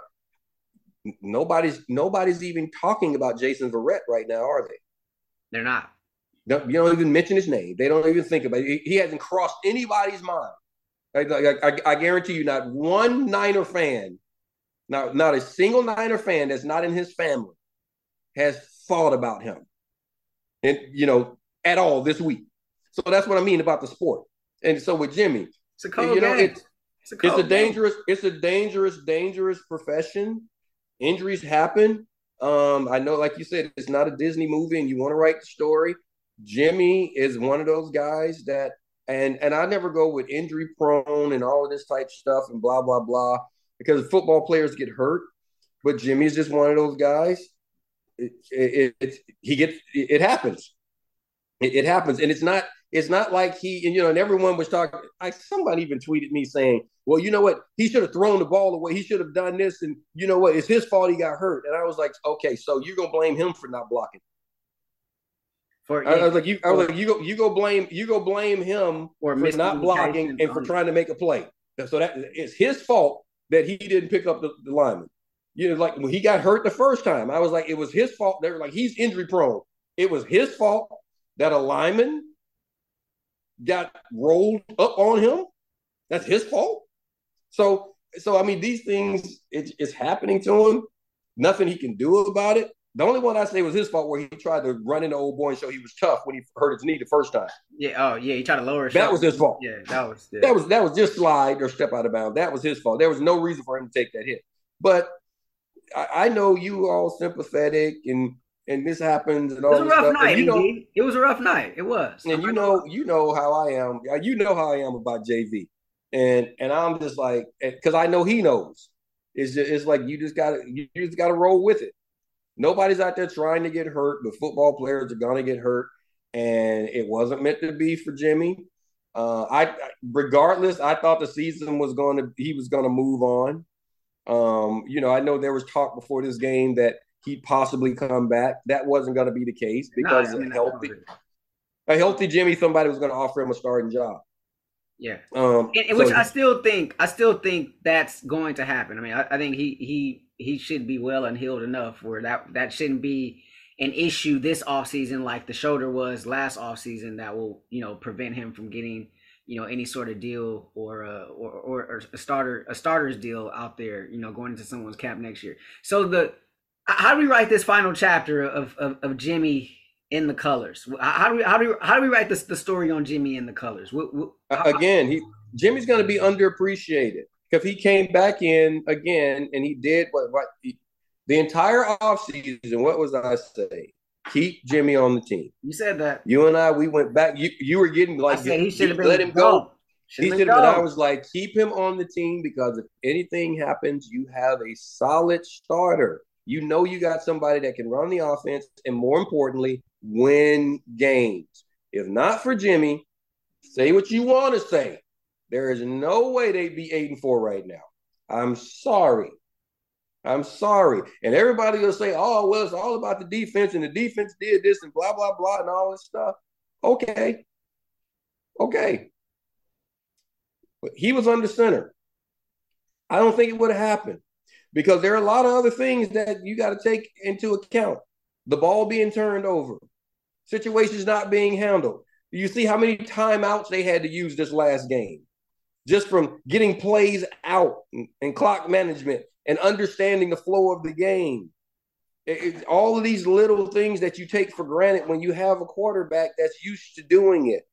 Nobody's, nobody's even talking about Jason Verrett right now, are they? They're not. No, you don't even mention his name. They don't even think about it. He hasn't crossed anybody's mind. I, I, I guarantee you, not one Niner fan Now, not a single Niner fan that's not in his family has thought about him, and you know, at all this week. So that's what I mean about the sport. And so with Jimmy, it's a cold you know, game. it's it's a, it's a dangerous, game. it's a dangerous, dangerous profession. Injuries happen. Um, I know, like you said, it's not a Disney movie, and you want to write the story. Jimmy is one of those guys that, and and I never go with injury prone and all of this type of stuff and blah blah blah. Because football players get hurt, but Jimmy's just one of those guys. It, it, it, he gets it, it happens. It, it happens, and it's not it's not like he and you know. And everyone was talking. Like somebody even tweeted me saying, "Well, you know what? He should have thrown the ball away. He should have done this, and you know what? It's his fault he got hurt." And I was like, "Okay, so you're gonna blame him for not blocking?" For I, I was like, "You, I was like, you go, you go blame, you go blame him for not blocking and for trying to make a play. So that it's his fault." That he didn't pick up the, the lineman. You know, like when he got hurt the first time, I was like, it was his fault. They were like, he's injury prone. It was his fault that a lineman got rolled up on him. That's his fault. So, so I mean, these things, it, it's happening to him. Nothing he can do about it. The only one I say was his fault where he tried to run into old boy and show he was tough when he hurt his knee the first time. Yeah. Oh, yeah. He tried to lower his That shot. was his fault. Yeah. That was yeah. that was that was just slide or step out of bounds. That was his fault. There was no reason for him to take that hit. But I, I know you all sympathetic and and this happens and all this stuff. It was a rough night. You know, it was a rough night. It was. And you know, you know how I am. You know how I am about J V. And and I'm just like, because I know he knows. It's just it's like you just gotta you just gotta roll with it. Nobody's out there trying to get hurt, but football players are gonna get hurt, and it wasn't meant to be for Jimmy. Uh, I regardless, I thought the season was going to he was going to move on. Um, you know, I know there was talk before this game that he'd possibly come back. That wasn't going to be the case because nah, I mean, a healthy, a healthy Jimmy, somebody was going to offer him a starting job. Yeah, Um, and, and so which I still think I still think that's going to happen. I mean, I, I think he he he should be well and healed enough where that that shouldn't be an issue this offseason like the shoulder was last offseason that will, you know, prevent him from getting, you know, any sort of deal or uh, or, or or a starter a starter's deal out there, you know, going into someone's cap next year. So the how do we write this final chapter of of, of Jimmy in the colors? How do we how do we, how do we write this the story on Jimmy in the colors? What, what, how, again, he Jimmy's going to be underappreciated because he came back in again and he did what what he, the entire offseason. What was I say? Keep Jimmy on the team. You said that. You and I, we went back. You you were getting like I said he should have been let him go. Should've he should have been. I was like, keep him on the team because if anything happens, you have a solid starter. You know you got somebody that can run the offense and more importantly, win games. If not for Jimmy, say what you want to say. There is no way they'd be eight and four right now. I'm sorry. I'm sorry. And everybody will say, oh, well, it's all about the defense and the defense did this and blah, blah, blah and all this stuff. Okay. Okay. But he was under center. I don't think it would have happened because there are a lot of other things that you got to take into account. The ball being turned over, situations not being handled. You see how many timeouts they had to use this last game just from getting plays out and, and clock management and understanding the flow of the game. It, it, all of these little things that you take for granted when you have a quarterback that's used to doing it.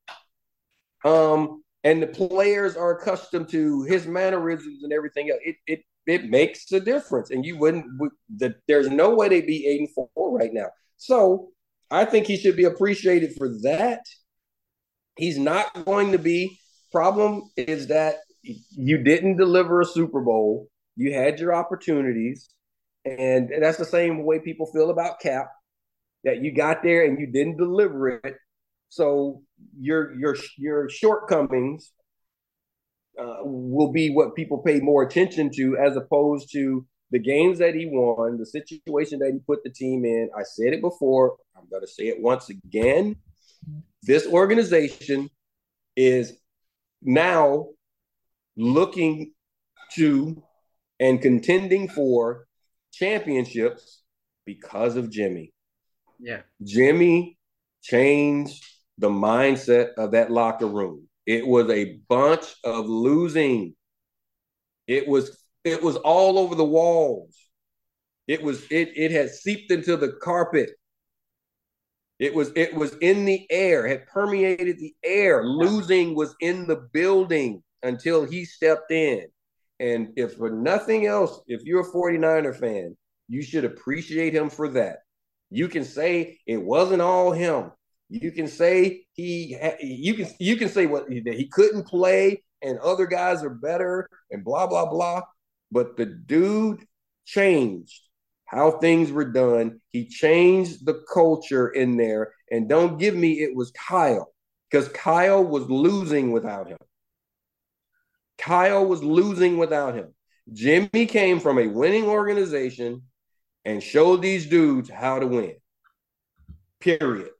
Um, and the players are accustomed to his mannerisms and everything else. It it it makes a difference. And you wouldn't the, there's no way they'd be eight and four right now. So I think he should be appreciated for that. He's not going to be. Problem is that you didn't deliver a Super Bowl. You had your opportunities. And that's the same way people feel about Cap, that you got there and you didn't deliver it. So your your your shortcomings uh, will be what people pay more attention to as opposed to the games that he won, the situation that he put the team in. I said it before. I'm going to say it once again. This organization is now looking to and contending for championships because of Jimmy. Yeah. Jimmy changed the mindset of that locker room. It was a bunch of losing. It was it was all over the walls. It was it it had seeped into the carpet. It was it was in the air, had permeated the air. Losing was in the building until he stepped in. And if for nothing else, if you're a forty-niner fan, you should appreciate him for that. You can say it wasn't all him. You can say he you can you can say what that he couldn't play and other guys are better and blah blah blah. But the dude changed how things were done. He changed the culture in there. And don't give me it was Kyle, because Kyle was losing without him. Kyle was losing without him. Jimmy came from a winning organization and showed these dudes how to win. Period.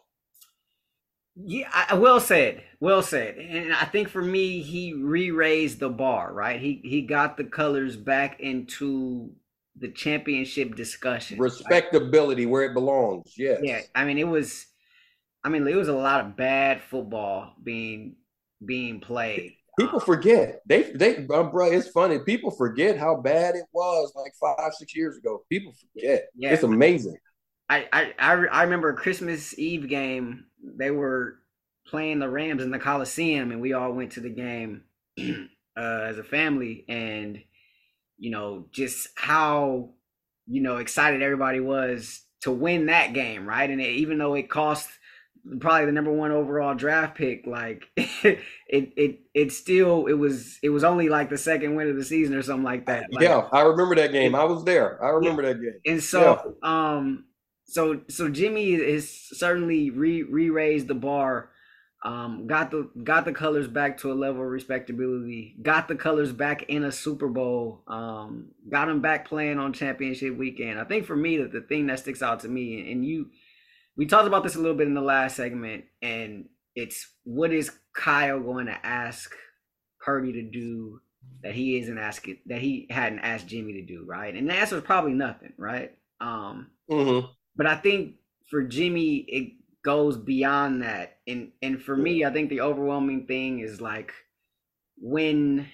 Yeah, I, well said. Well said. And I think for me, he re-raised the bar, right? He he got the colors back into the championship discussion. Respectability, right? Where it belongs. Yes. Yeah. I mean, it was I mean, it was a lot of bad football being being played. People forget. They they um, bro, it's funny. People forget how bad it was like five, six years ago. People forget. Yeah. It's amazing. I, I, I, I remember a Christmas Eve game. They were playing the Rams in the Coliseum, and we all went to the game uh, as a family. And, you know, just how, you know, excited everybody was to win that game, right? And it, even though it cost probably the number one overall draft pick, like it, it, it still, it was, it was only like the second win of the season or something like that. Like, yeah, I remember that game. I was there. I remember yeah. that game. And so, yeah. um. So so Jimmy is certainly re re raised the bar, um, got the got the colors back to a level of respectability, got the colors back in a Super Bowl, um, got them back playing on championship weekend. I think for me that the thing that sticks out to me, and you, we talked about this a little bit in the last segment, and it's what is Kyle going to ask Purdy to do that he isn't asking, that he hadn't asked Jimmy to do, right? And the answer is probably nothing, right? Um, Mm-hmm. but I think for Jimmy, it goes beyond that. And and for me, I think the overwhelming thing is like when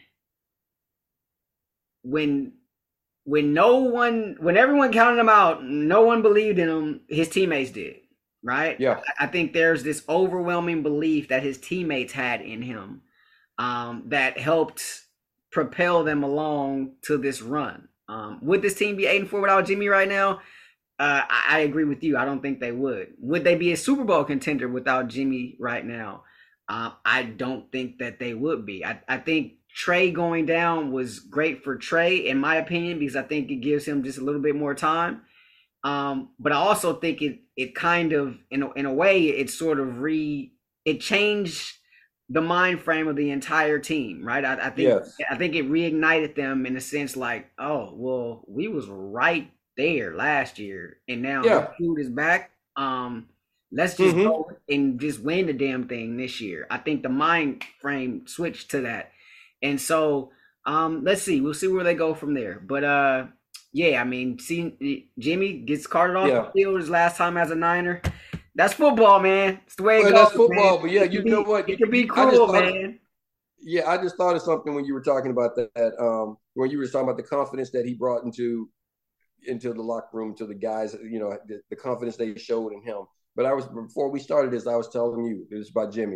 when when no one, when everyone counted him out, no one believed in him, his teammates did, right? Yeah. I think there's this overwhelming belief that his teammates had in him, um, that helped propel them along to this run. Um, would this team be eight and four without Jimmy right now? Uh, I, I agree with you. I don't think they would. Would they be a Super Bowl contender without Jimmy right now? Uh, I don't think that they would be. I, I think Trey going down was great for Trey, in my opinion, because I think it gives him just a little bit more time. Um, but I also think it it kind of, in a, in a way, it sort of re it changed the mind frame of the entire team, right? I, I think Yes. I think it reignited them in a sense, like, oh, well, we was right there last year, and now Yeah. this dude is back. Um, let's just Mhm. go and just win the damn thing this year. I think the mind frame switched to that, and so um, let's see, we'll see where they go from there. But uh, yeah, I mean, see, Jimmy gets carted off Yeah. the field his last time as a Niner. That's football, man. It's the way it Well, goes. that's football, man. but yeah, It can you be- know what? It can be I just cruel, thought- man. Yeah, I just thought of something when you were talking about that. Um, when you were talking about the confidence that he brought into into the locker room, to the guys, you know, the, the confidence they showed in him. But I was before we started this, I was telling you it was about Jimmy.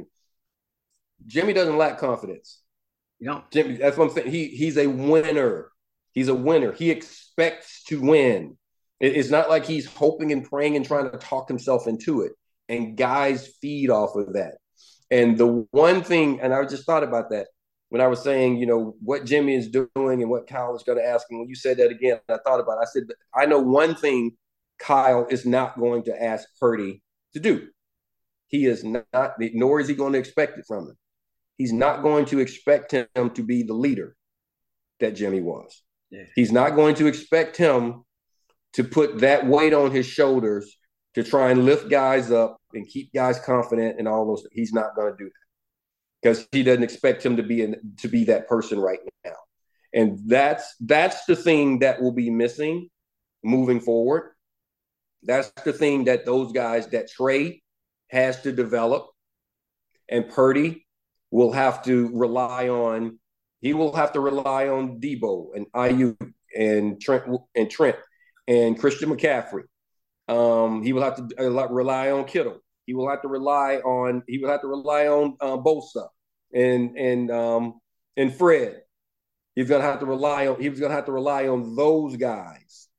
Jimmy doesn't lack confidence. You know, Jimmy, that's what I'm saying. He he's a winner. He's a winner. He expects to win. It, it's not like he's hoping and praying and trying to talk himself into it. And guys feed off of that. And the one thing, and I just thought about that when I was saying, you know, what Jimmy is doing and what Kyle is going to ask him. When you said that again, I thought about it. I said, I know one thing Kyle is not going to ask Purdy to do. He is not, nor is he going to expect it from him. He's not going to expect him to be the leader that Jimmy was. Yeah. He's not going to expect him to put that weight on his shoulders to try and lift guys up and keep guys confident and all those. He's not going to do that because he doesn't expect him to be in, to be that person right now. And that's that's the thing that will be missing moving forward. That's the thing that those guys, that Trey has to develop, and Purdy will have to rely on. He will have to rely on Debo and Ayuk and Trent and Trent and Christian McCaffrey. Um, he will have to rely on Kittle. He will have to rely on. He will have to rely on uh, Bosa and and um, and Fred. He's gonna have to rely on. He was gonna have to rely on those guys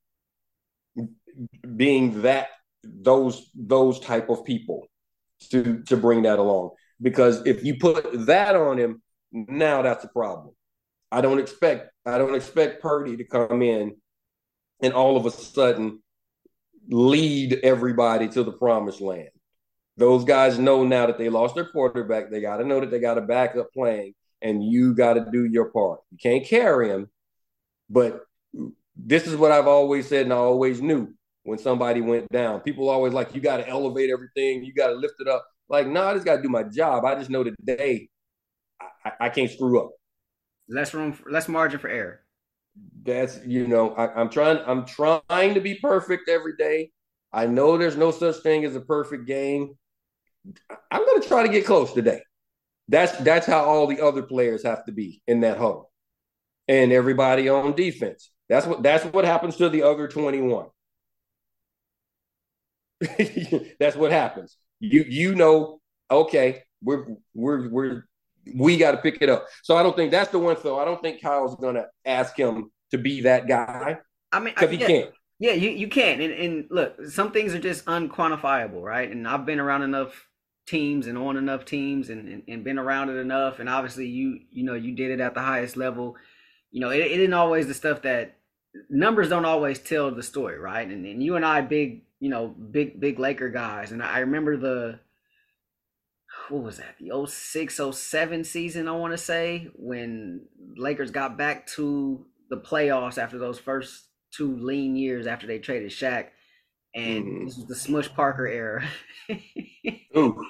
being that those those type of people to to bring that along. Because if you put that on him, now that's a problem. I don't expect. I don't expect Purdy to come in and all of a sudden lead everybody to the promised land. Those guys know now that they lost their quarterback. They got to know that they got a backup playing, and you got to do your part. You can't carry him, but this is what I've always said, and I always knew when somebody went down. People always like, you got to elevate everything. You got to lift it up. Like, no, nah, I just got to do my job. I just know that today I, I can't screw up. Less room, for, less margin for error. That's, you know, I, I'm trying, I'm trying to be perfect every day. I know there's no such thing as a perfect game. I'm going to try to get close today. That's, that's how all the other players have to be in that huddle, and everybody on defense. That's what, that's what happens to the other twenty-one. That's what happens. You, you know, okay, we're, we're, we're, we got to pick it up. So I don't think that's the one, Phil. I don't think Kyle's going to ask him to be that guy. I mean, because he yeah, can't. Yeah, you, you can. And, and look, some things are just unquantifiable, right? And I've been around enough teams and on enough teams and, and, and been around it enough. And obviously you, you know, you did it at the highest level. You know, it, it isn't always the stuff that numbers don't always tell the story, right? And, and you and I, big, you know, big, big Laker guys. And I remember the, what was that, the oh six oh seven season, I want to say, when Lakers got back to the playoffs after those first two lean years after they traded Shaq. And Mm. this was the Smush Parker era. Ooh.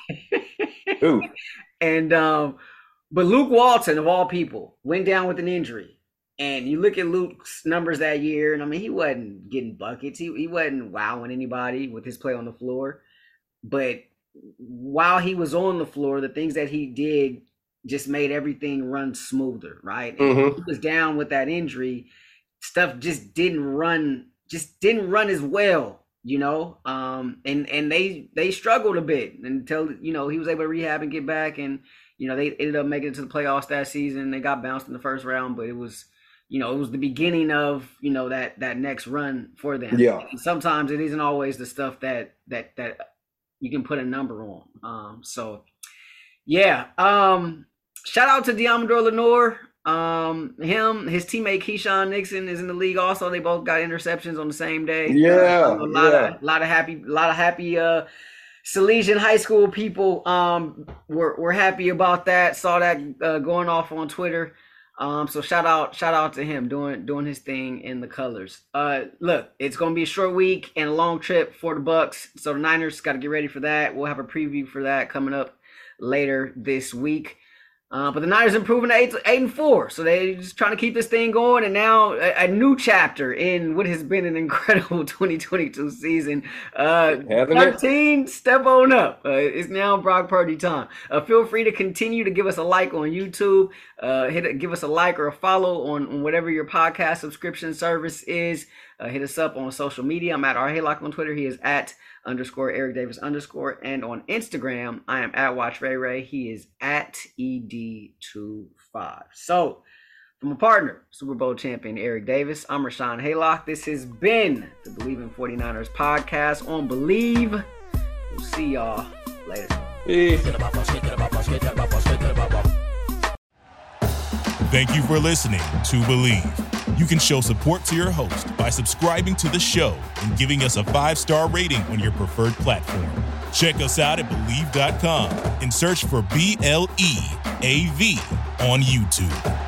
Ooh. And um, but Luke Walton, of all people, went down with an injury. And you look at Luke's numbers that year, and I mean, he wasn't getting buckets. He he wasn't wowing anybody with his play on the floor. But while he was on the floor, the things that he did just made everything run smoother, right? And Mhm. when he was down with that injury, stuff just didn't run, just didn't run as well, you know. Um, and and they they struggled a bit until, you know, he was able to rehab and get back, and you know they ended up making it to the playoffs that season. They got bounced in the first round, but it was, you know, it was the beginning of, you know, that that next run for them. Yeah. And sometimes it isn't always the stuff that that that you can put a number on. Um, so yeah. Um, shout out to Diamador Lenore. Um, him, his teammate Keyshawn Nixon is in the league also. They both got interceptions on the same day. Yeah, Uh, a lot yeah. of lot of happy, a lot of happy uh Salesian high school people um were were happy about that. Saw that uh, going off on Twitter. Um, so shout out, shout out to him doing doing his thing in the colors. Uh, look, it's gonna be a short week and a long trip for the Bucks, so the Niners got to get ready for that. We'll have a preview for that coming up later this week. Uh, but the Niners improving to eight, eight and four, so they just trying to keep this thing going. And now a, a new chapter in what has been an incredible twenty twenty-two season. Uh, Haven't it? thirteen, step on up. Uh, it's now Brock Purdy time. Uh, feel free to continue to give us a like on YouTube. Uh, hit a, give us a like or a follow on, on whatever your podcast subscription service is. Uh, hit us up on social media. I'm at R Haylock on Twitter. He is at underscore Eric Davis underscore. And on Instagram, I am at Watch Ray Ray. He is at E D twenty-five. So, from a partner, Super Bowl champion Eric Davis, I'm Rashawn Haylock. This has been the Believe in forty-niners podcast on Believe. We'll see y'all later. Peace. Thank you for listening to Believe. You can show support to your host by subscribing to the show and giving us a five-star rating on your preferred platform. Check us out at Believe dot com and search for B L E A V on YouTube.